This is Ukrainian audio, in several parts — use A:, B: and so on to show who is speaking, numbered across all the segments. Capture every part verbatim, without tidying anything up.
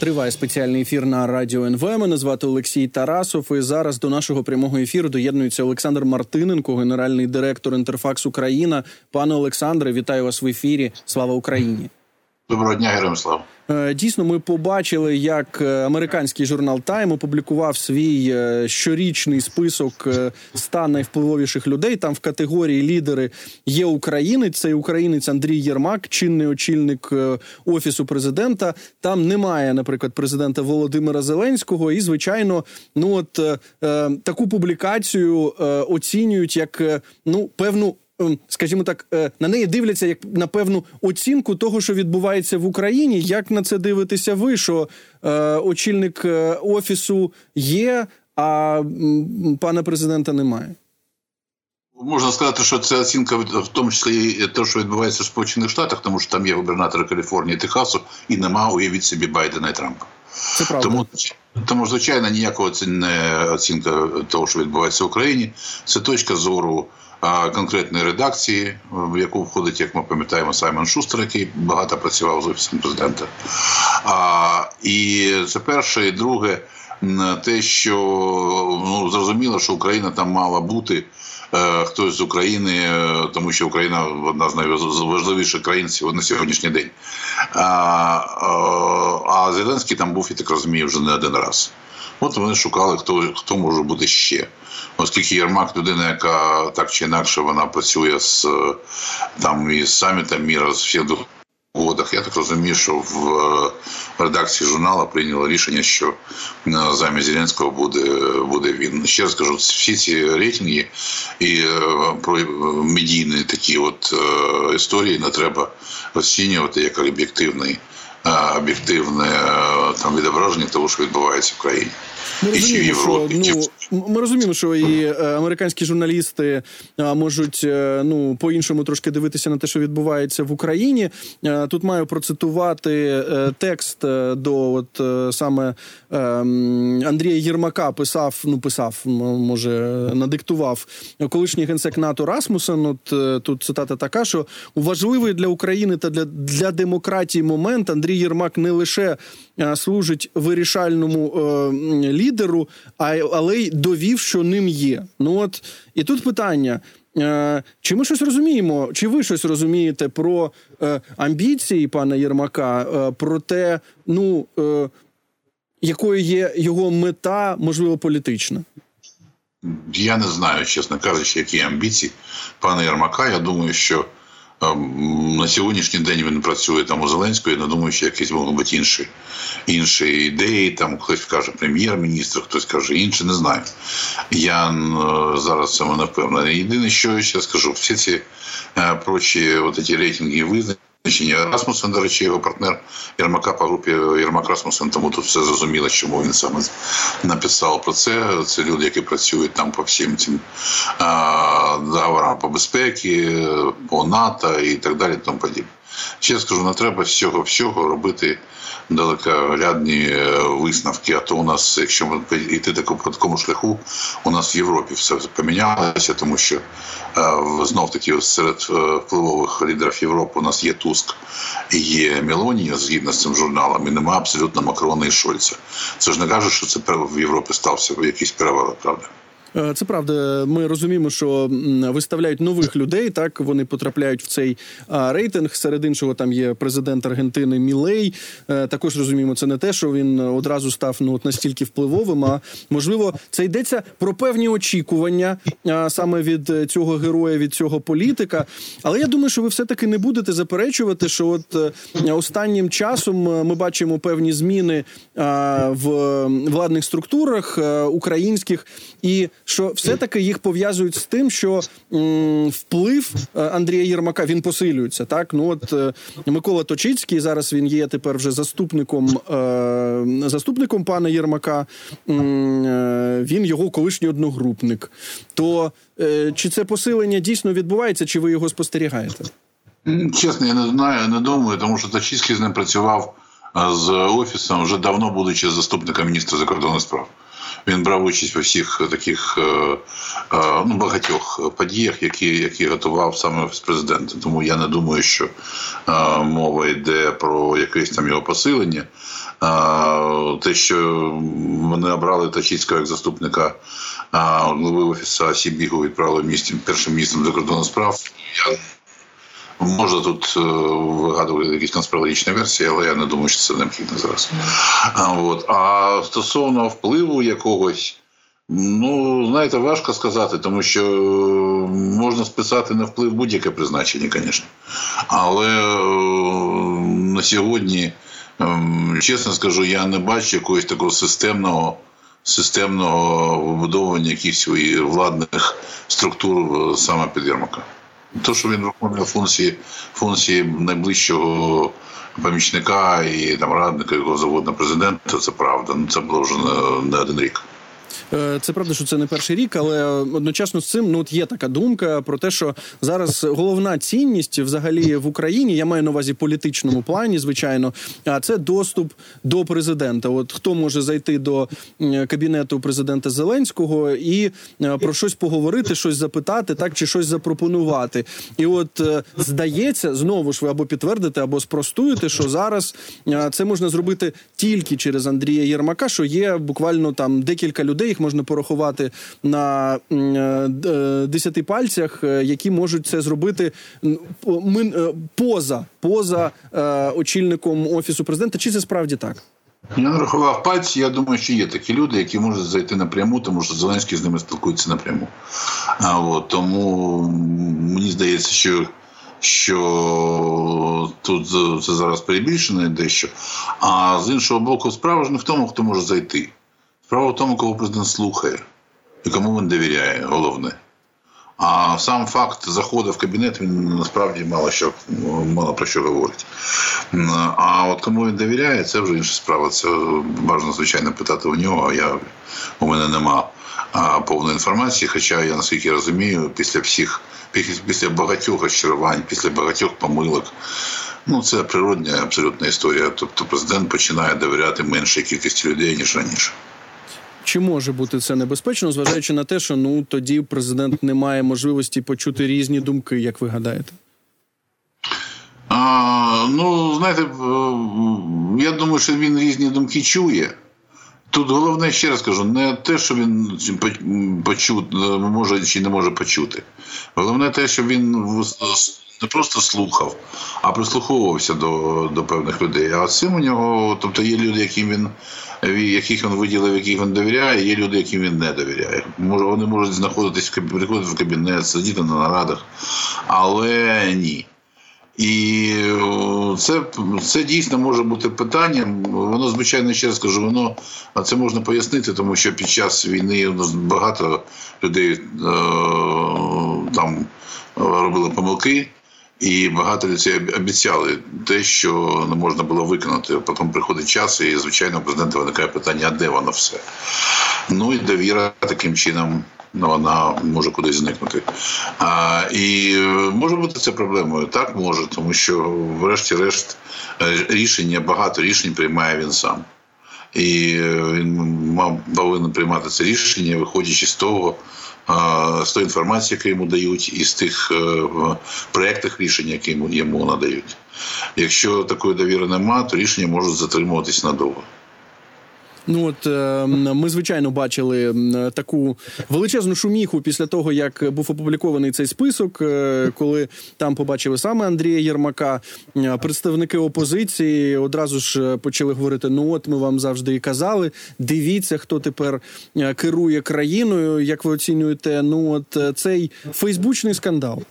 A: Триває спеціальний ефір на Радіо ен ве. Мене звати Олексій Тарасов. І зараз до нашого прямого ефіру доєднується Олександр Мартиненко, генеральний директор Інтерфакс Україна. Пане Олександре, вітаю вас в ефірі. Слава Україні!
B: Доброго дня, героям слава!
A: Дійсно, ми побачили, як американський журнал Time опублікував свій щорічний список ста найвпливовіших людей. Там в категорії лідери є українець, цей українець Андрій Єрмак, чинний очільник Офісу президента. Там немає, наприклад, президента Володимира Зеленського. І, звичайно, ну от таку публікацію оцінюють як, ну, певну, скажімо так, на неї дивляться як на певну оцінку того, що відбувається в Україні. Як на це дивитеся ви, що е, очільник Офісу є, а м, пана президента немає?
B: Можна сказати, що це оцінка в тому числі і те, що відбувається в Сполучених Штатах, тому що там є губернатори Каліфорнії і Техасу, і нема, уявіть собі, Байдена і Трампа.
A: Це правда.
B: Тому, тому звичайно, ніякого не оцінка того, що відбувається в Україні. Це точка зору конкретної редакції, в яку входить, як ми пам'ятаємо, Саймон Шустер, який багато працював з Офісом президента. А, і це перше. І друге, те, що ну, зрозуміло, що Україна там мала бути, е, хтось з України, е, тому що Україна одна з найважливіших країн на сьогоднішній день. А, а, а Зеленський там був, я так розумію, вже не один раз. От вони шукали, хто, хто може бути ще. Оскільки Єрмак людина, яка так чи інакше вона працює з, там, із самітом міра, з всіх угодах, я так розумію, що в редакції журналу прийняло рішення, що замість Зеленського буде, буде він. Ще раз кажу, всі ці рейтинги і про медійні такі от історії не треба оцінювати як об'єктивний об'єктивне там відображення того, що відбувається в країні.
A: Ми розуміємо, що, ну, ми розуміємо, що і е, американські журналісти е, можуть е, ну, по-іншому трошки дивитися на те, що відбувається в Україні. Е, тут маю процитувати е, текст е, до от, е, саме е, Андрія Єрмака писав, ну писав, може, надиктував колишній генсек НАТО Расмусен. От е, тут цитата така, що у важливий для України та для, для демократії момент Андрій Єрмак не лише е, служить вирішальному е, лідеру, але й довів, що ним є. Ну от, і тут питання, чи ми щось розуміємо, чи ви щось розумієте про амбіції пана Єрмака, про те, ну, якою є його мета, можливо, політична?
B: Я не знаю, чесно кажучи, які амбіції пана Єрмака. Я думаю, що на сьогоднішній день він працює там у Зеленського, я не думаю, що якісь можуть бути інші, інші ідеї, там хтось каже прем'єр-міністр, хтось каже інше, не знаю. Я зараз цьому не впевнений. Єдине, що я ще скажу, всі ці е, прочі от ці рейтинги визначення, Расмусен, до речі, його партнер Єрмака по групі Єрмак Расмусен, тому тут все зрозуміло, чому він саме написав про це. Це люди, які працюють там по всім цим а, договорам по безпеці, по НАТО і так далі, тому подібне. Ще скажу, не треба всього-всього робити далекоглядні висновки, а то у нас, якщо ми йти по такому шляху, у нас в Європі все помінялося, тому що знов-таки серед впливових лідерів Європи у нас є Туск і є Мелоні, згідно з цим журналом, і немає абсолютно Макрона і Шольца. Це ж не каже, що це в Європі стався якийсь переворот, правда?
A: Це правда. Ми розуміємо, що виставляють нових людей, так, вони потрапляють в цей а, рейтинг. Серед іншого там є президент Аргентини Мілей. Е, також розуміємо, це не те, що він одразу став ну, от настільки впливовим, а можливо, це йдеться про певні очікування а, саме від цього героя, від цього політика. Але я думаю, що ви все-таки не будете заперечувати, що от а, останнім часом ми бачимо певні зміни а, в владних структурах а, українських, і що все-таки їх пов'язують з тим, що м, вплив Андрія Єрмака, він посилюється, так? Ну от е, Микола Точицький, зараз він є тепер вже заступником, е, заступником пана Єрмака, е, він його колишній одногрупник. То е, чи це посилення дійсно відбувається, чи ви його спостерігаєте?
B: Чесно, я не знаю, не думаю, тому що Точицький з ним працював з Офісом вже давно, будучи заступником міністра закордонних справ. Він брав участь у всіх таких ну, багатьох подіях, які, які готував саме Офіс президента. Тому я не думаю, що мова йде про якесь там його посилення. те, що вони обрали Тачицького як заступника голови офісу Сібігу, відправили місті, першим містом закордонних справ, я можна тут вигадувати якісь конспірологічні версії, але я не думаю, що це необхідно зараз. А, от. А стосовно впливу якогось, ну, знаєте, важко сказати, тому що можна списати на вплив будь-яке призначення, звісно. Але на сьогодні, чесно скажу, я не бачу якогось такого системного, системного вибудовування якихось владних структур саме під Єрмака. Те, що він виконує функції, функції найближчого помічника і там радника його заводного президента, це правда. Ну, це було вже не один рік.
A: Це правда, що це не перший рік, але одночасно з цим, ну, от є така думка про те, що зараз головна цінність взагалі в Україні, я маю на увазі політичному плані, звичайно, а це доступ до президента. От хто може зайти до кабінету президента Зеленського і про щось поговорити, щось запитати, так, чи щось запропонувати. І от здається, знову ж ви або підтвердите, або спростуєте, що зараз це можна зробити тільки через Андрія Єрмака, що є буквально там декілька людей, їх можна порахувати на десяти пальцях, які можуть це зробити поза, поза очільником Офісу президента. Чи це справді так?
B: Я не рахував пальці, я думаю, що є такі люди, які можуть зайти напряму, тому що Зеленський з ними спілкується напряму. А, от, тому мені здається, що, що тут це зараз перебільшено дещо. А з іншого боку, справа ж не в тому, хто може зайти. Справа в тому, кого президент слухає і кому він довіряє, головне. А сам факт заходу в кабінет, він насправді мало, що, мало про що говорить. А от кому він довіряє, це вже інша справа. Це бажано, звичайно, питати у нього, а я, у мене нема повної інформації, хоча я, наскільки розумію, після всіх, після багатьох розчарувань, після багатьох помилок, ну, це природня абсолютна історія. Тобто президент починає довіряти меншій кількості людей, ніж раніше.
A: Чи може бути це небезпечно, зважаючи на те, що, ну, тоді президент не має можливості почути різні думки, як ви гадаєте?
B: А, ну, знаєте, я думаю, що він різні думки чує. Тут головне, ще раз кажу, не те, що він почу, може чи не може почути. Головне те, що він не просто слухав, а прислуховувався до, до певних людей. А цим у нього, тобто є люди, яким він, яких він виділив, яких він довіряє, є люди, яким він не довіряє. Може, вони можуть знаходитись, приходити в кабінет, сидіти на нарадах, але ні. І це, це дійсно може бути питанням. Воно, звичайно, ще раз кажу, воно, це можна пояснити, тому що під час війни у нас багато людей е, там робили помилки, і багато людей обіцяли те, що не можна було виконати. Потім приходить час, і, звичайно, у президента виникає питання, а де воно все? Ну і довіра таким чином, ну, вона може кудись зникнути. А, і може бути це проблемою? Так, може, тому що врешті-решт рішення, багато рішень приймає він сам. І він мав, повинен приймати це рішення, виходячи з того, з тої інформації, яку йому дають, і з тих проєктів рішень, які йому, йому надають. Якщо такої довіри немає, то рішення можуть затримуватись надовго.
A: Ну от ми, звичайно, бачили таку величезну шуміху після того, як був опублікований цей список, коли там побачили саме Андрія Єрмака. Представники опозиції одразу ж почали говорити, ну от ми вам завжди і казали, дивіться, хто тепер керує країною, як ви оцінюєте, ну от цей фейсбучний скандал.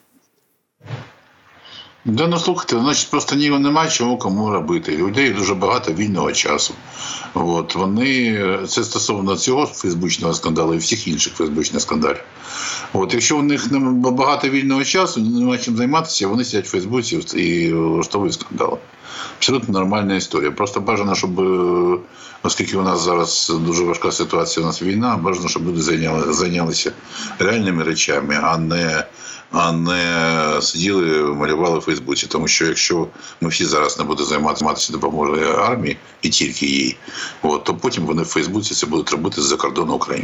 B: Да, ну слухайте, значить, просто ні, немає чого кому робити. Людей дуже багато вільного часу. От, вони, це стосовно цього фейсбучного скандалу і всіх інших фейсбучних скандалів. От, якщо у них багато вільного часу, немає чим займатися, вони сидять в Фейсбуці і влаштовують скандали. Абсолютно нормальна історія. Просто бажано, щоб, оскільки у нас зараз дуже важка ситуація, у нас війна, бажано, щоб люди зайняли, зайнялися реальними речами, а не а не сиділи, малювали в Фейсбуці. Тому що якщо ми всі зараз не будемо займатися допомогою армії, і тільки їй, от, то потім вони в Фейсбуці це будуть робити з-за кордону України.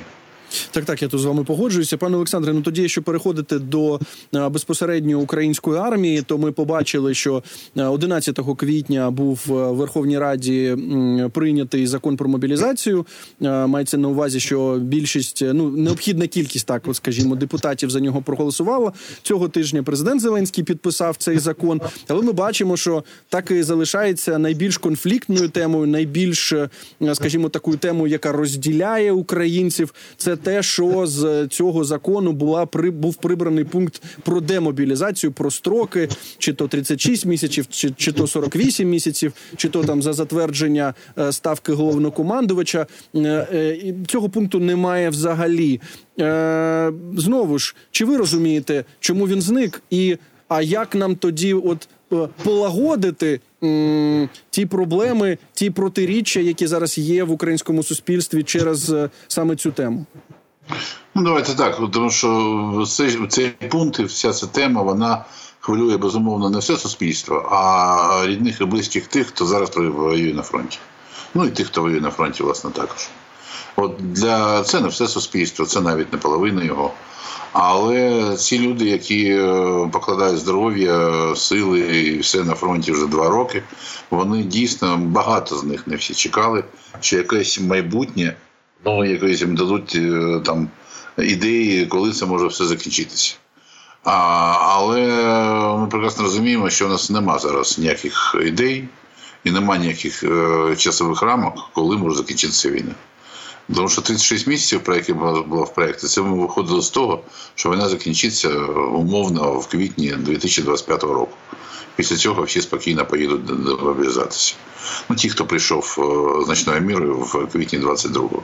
A: Так, так, я тут з вами погоджуюся. Пане Олександре, ну тоді, якщо переходити до а, безпосередньо української армії, то ми побачили, що одинадцятого квітня був в Верховній Раді м, прийнятий закон про мобілізацію. А, мається на увазі, що більшість, ну, необхідна кількість, так, от, скажімо, депутатів за нього проголосувала. Цього тижня президент Зеленський підписав цей закон. Але ми бачимо, що так і залишається найбільш конфліктною темою, найбільш, скажімо, такою темою, яка розділяє українців. Це те, що з цього закону була при був прибраний пункт про демобілізацію, про строки, чи то тридцять шість місяців, чи, чи то сорок вісім місяців, чи то там за затвердження е, ставки головнокомандувача. Е, е, цього пункту немає взагалі. Е, знову ж, чи ви розумієте, чому він зник? І а як нам тоді от полагодити м, ті проблеми, ті протиріччя, які зараз є в українському суспільстві через е, саме цю тему?
B: Ну, давайте так, тому що цей, цей пункт і вся ця тема, вона хвилює, безумовно, не все суспільство, а рідних і близьких тих, хто зараз воює на фронті. Ну, і тих, хто воює на фронті, власне, також. От для це не все суспільство, це навіть не половина його. Але ці люди, які покладають здоров'я, сили і все на фронті вже два роки, вони дійсно, багато з них, не всі чекали, що якесь майбутнє, ну, якось їм дадуть там ідеї, коли це може все закінчитися. А, але ми прекрасно розуміємо, що в нас нема зараз ніяких ідей і нема ніяких е, часових рамок, коли може закінчитися війна. Тому що тридцять шість місяців, про які було в проєкті, це ми виходили з того, що війна закінчиться умовно в квітні дві тисячі двадцять п'ятого року. Після цього всі спокійно поїдуть демобілізуватися. Ну, ті, хто прийшов значною мірою в квітні двадцять другого.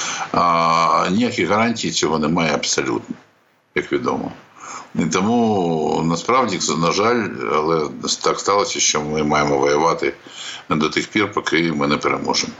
B: А ніяких гарантій цього немає абсолютно, як відомо. І тому, насправді, на жаль, але так сталося, що ми маємо воювати до тих пір, поки ми не переможемо.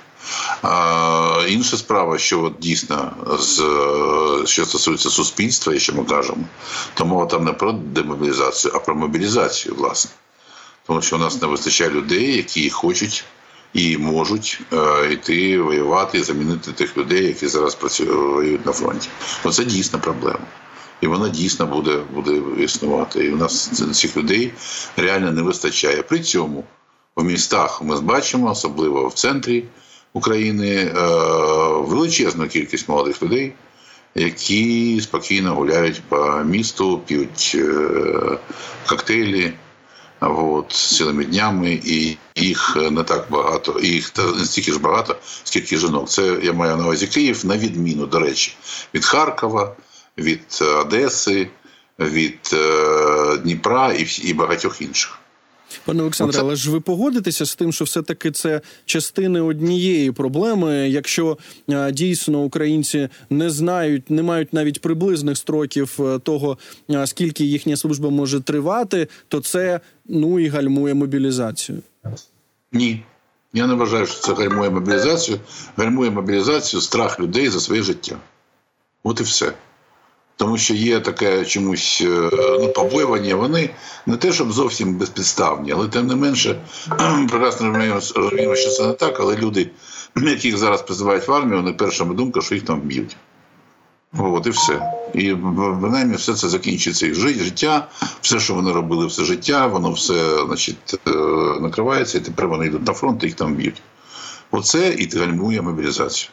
B: А інша справа, що от дійсно, з, що стосується суспільства, якщо ми кажемо, то мова там не про демобілізацію, а про мобілізацію, власне. Тому що у нас не вистачає людей, які хочуть і можуть е, йти воювати і замінити тих людей, які зараз працюють, воюють на фронті. Оце дійсно проблема. І вона дійсно буде, буде існувати. І у нас цих людей реально не вистачає. При цьому в містах ми бачимо, особливо в центрі України, величезну кількість молодих людей, які спокійно гуляють по місту, п'ють коктейлі от, цілими днями, і їх не так багато, і їх не стільки ж багато, скільки жінок. Це я маю на увазі Київ, на відміну, до речі, від Харкова, від Одеси, від Дніпра і, і багатьох інших.
A: Пане Олександре,
B: Оце...
A: але ж ви погодитеся з тим, що все-таки це частини однієї проблеми, якщо а, дійсно українці не знають, не мають навіть приблизних строків того, а, скільки їхня служба може тривати, то це, ну, і гальмує мобілізацію.
B: Ні. Я не вважаю, що це гальмує мобілізацію. Гальмує мобілізацію страх людей за своє життя. От і все. Тому що є таке чомусь, ну, побоювання, вони не те, щоб зовсім безпідставні, але тим не менше, прекрасно розуміємо, що це не так, але люди, яких зараз призивають в армію, вони першими думка, що їх там вб'ють. От і все. І принаймні все це закінчиться їх життя, все, що вони робили все життя, воно все, значить, накривається, і тепер вони йдуть на фронт і їх там б'ють. Оце і гальмує мобілізацію.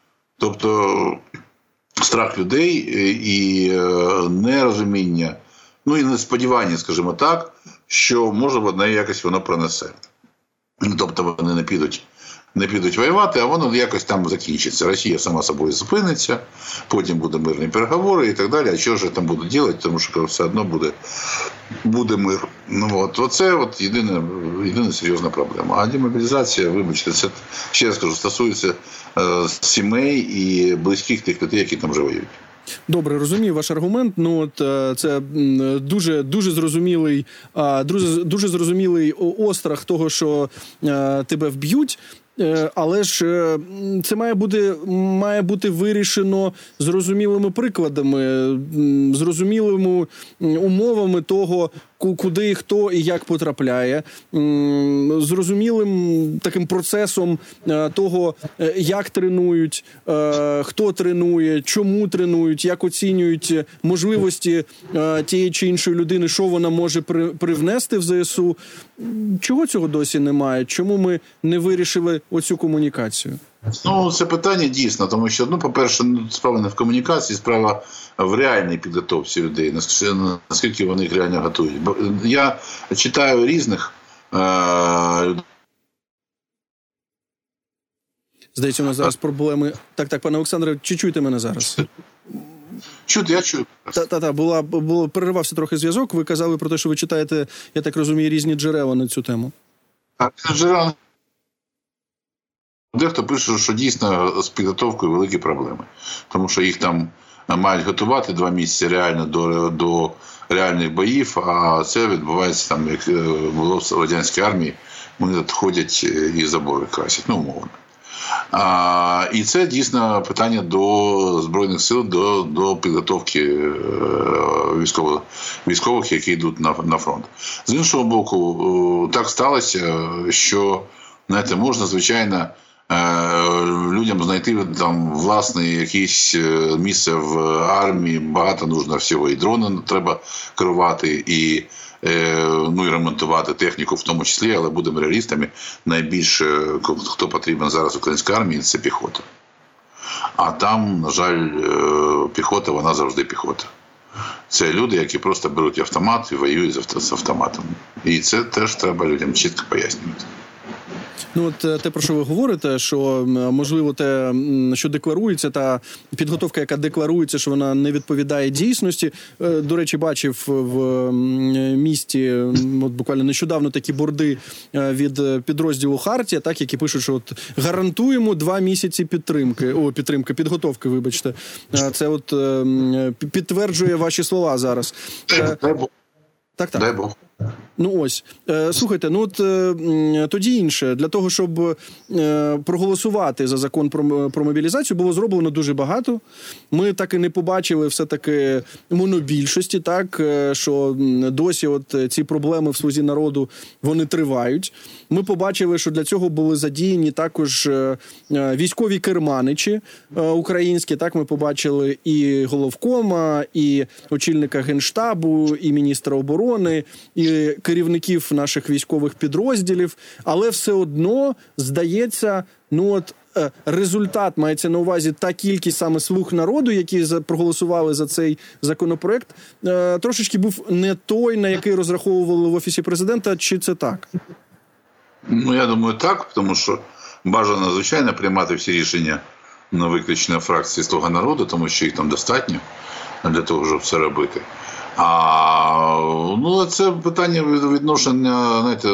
B: Тобто страх людей і нерозуміння, ну і несподівання, скажімо так, що може одне якось воно пронесе. Тобто вони не підуть, не підуть воювати, а воно якось там закінчиться. Росія сама собою зупиниться, потім будуть мирні переговори і так далі. А що ж там будуть робити, тому що все одно буде, буде мир. Ну, от, оце от єдина, єдина серйозна проблема. А демобілізація, вибачте, це, ще раз кажу, стосується е, сімей і близьких тих людей, які там вже воюють.
A: Добре, розумію ваш аргумент. Ну от це дуже дуже зрозумілий, дуже, дуже зрозумілий острах того, що тебе вб'ють. Але ж це має бути, має бути вирішено зрозумілими прикладами, зрозумілими умовами того, куди, хто і як потрапляє, зрозумілим таким процесом того, як тренують, хто тренує, чому тренують, як оцінюють можливості тієї чи іншої людини, що вона може привнести в ЗСУ. Чого цього досі немає? Чому ми не вирішили оцю комунікацію?
B: Ну, це питання дійсно, тому що, ну, по-перше, справа не в комунікації, справа в реальній підготовці людей, наскільки вони їх реально готують. Я читаю різних е-
A: Здається, у нас зараз проблеми. Так, так, пане Олександре, чи чуєте мене зараз?
B: Чути, я чую.
A: Та-та-та, була, було, переривався трохи зв'язок. Ви казали про те, що ви читаєте, я так розумію, різні джерела на цю тему.
B: Так, джерела. Дехто пише, що дійсно з підготовкою великі проблеми. Тому що їх там мають готувати два місяці реально до, до реальних боїв, а це відбувається там, як було в радянській армії, вони тут ходять і забори красять, ну, умовно. А, і це дійсно питання до Збройних сил, до, до підготовки військових, військових, які йдуть на, на фронт. З іншого боку, так сталося, що, знаєте, можна, звичайно, людям знайти там власне якесь місце в армії, багато нужно всього, і дрони треба керувати, і, ну, і ремонтувати техніку в тому числі, але будемо реалістами, найбільше, хто потрібен зараз українській армії, це піхота. А там, на жаль, піхота, вона завжди піхота. Це люди, які просто беруть автомат і воюють з автоматом. І це теж треба людям чітко пояснювати.
A: Ну, от те, про що ви говорите, що, можливо, те, що декларується, та підготовка, яка декларується, що вона не відповідає дійсності. До речі, бачив в місті, от буквально нещодавно, такі борди від підрозділу «Хартія», так, які пишуть, що от гарантуємо два місяці підтримки, о, підтримки, підготовки, вибачте. Це от підтверджує ваші слова зараз.
B: Дай Бог.
A: Так, так.
B: Дай Бог.
A: Ну ось, слухайте, ну от тоді інше. Для того, щоб проголосувати за закон про, про мобілізацію, було зроблено дуже багато. Ми так і не побачили все-таки монобільшості, так, що досі от ці проблеми в «Слузі народу», вони тривають. Ми побачили, що для цього були задіяні також військові керманичі українські, так, ми побачили і головкома, і очільника Генштабу, і міністра оборони, і керівників наших військових підрозділів, але все одно, здається, ну от результат, мається на увазі та кількість саме слуг народу, які проголосували за цей законопроект, трошечки був не той, на який розраховували в Офісі Президента, чи це так?
B: Ну, я думаю, так, тому що бажано, звичайно, приймати всі рішення на виключення фракції «Слуга народу», тому що їх там достатньо для того, щоб це робити. А, ну, це питання відношення, знаєте,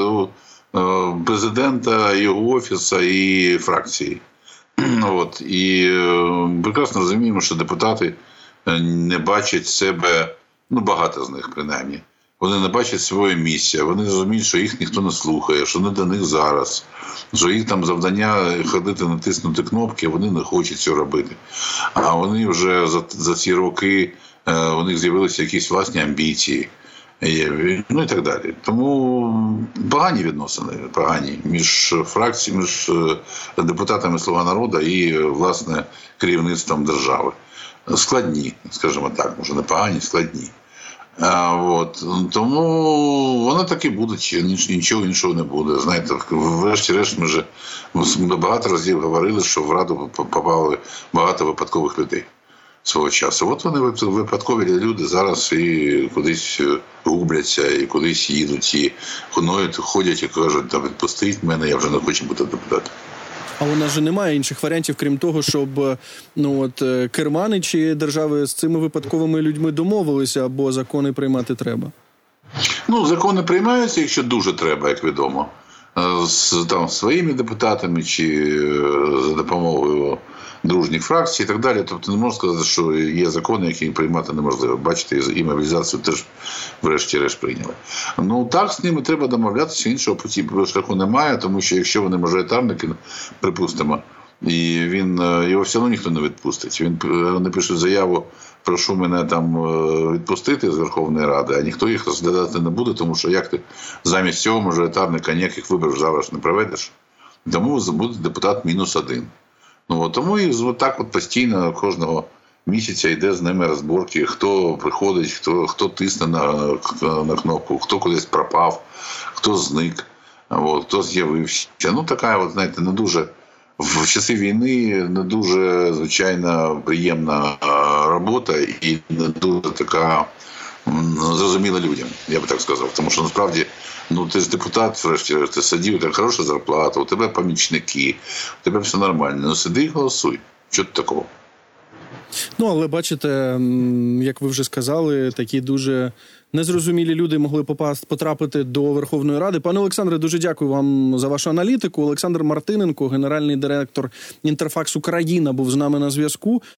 B: президента, його офісу і фракції. От. І прекрасно розуміємо, що депутати не бачать себе, ну, багато з них принаймні, вони не бачать своє місця, вони розуміють, що їх ніхто не слухає, що не до них зараз, що їх там завдання ходити, натиснути кнопки, вони не хочуть цього робити. А вони вже за, за ці роки, у них з'явилися якісь власні амбіції, ну і так далі. Тому погані відносини, погані між фракціями, між депутатами «Слуга народу» і, власне, керівництвом держави. Складні, скажімо так, може не погані, складні. А, от. Тому вони так і будуть, нічого іншого не буде. Знаєте, врешті-решт ми вже багато разів говорили, що в Раду попали багато випадкових людей свого часу. От вони, випадкові люди, зараз і кудись губляться, і кудись їдуть, і ходять і кажуть, та відпустіть мене, я вже не хочу бути депутатом.
A: А у нас же немає інших варіантів, крім того, щоб, ну, от, керманичі держави з цими випадковими людьми домовилися, або закони приймати треба?
B: Ну, закони приймаються, якщо дуже треба, як відомо. З там, своїми депутатами чи за допомогою дружніх фракцій і так далі. Тобто не можна сказати, що є закони, які приймати неможливо. Бачите, і мобілізацію теж врешті-решт прийняли. Ну так, з ними треба домовлятися, іншого путі шляху немає, тому що якщо вони мажоритарники, припустимо, І він, його все одно ніхто не відпустить. Він напише заяву, прошу мене там відпустити з Верховної Ради, а ніхто їх розглядати не буде, тому що як ти замість цього мажоритарника ніяких виборів зараз не проведеш. Тому буде депутат мінус один. Ну, тому і от так от постійно кожного місяця йде з ними розборки, хто приходить, хто, хто тисне на, на кнопку, хто кудись пропав, хто зник, от, хто з'явився. Ну, така, от, знаєте, не дуже, в часи війни не дуже, звичайно, приємна робота і не дуже така зрозуміла людям, я би так сказав. Тому що, насправді, ну, ти ж депутат, врешті, ти сидів, у тебе хороша зарплата, у тебе помічники, у тебе все нормально. Ну, сиди і голосуй. Що тут такого?
A: Ну, але бачите, як ви вже сказали, такі дуже незрозумілі люди могли попасти, потрапити до Верховної Ради. Пане Олександре, дуже дякую вам за вашу аналітику. Олександр Мартиненко, генеральний директор Інтерфакс Україна, був з нами на зв'язку.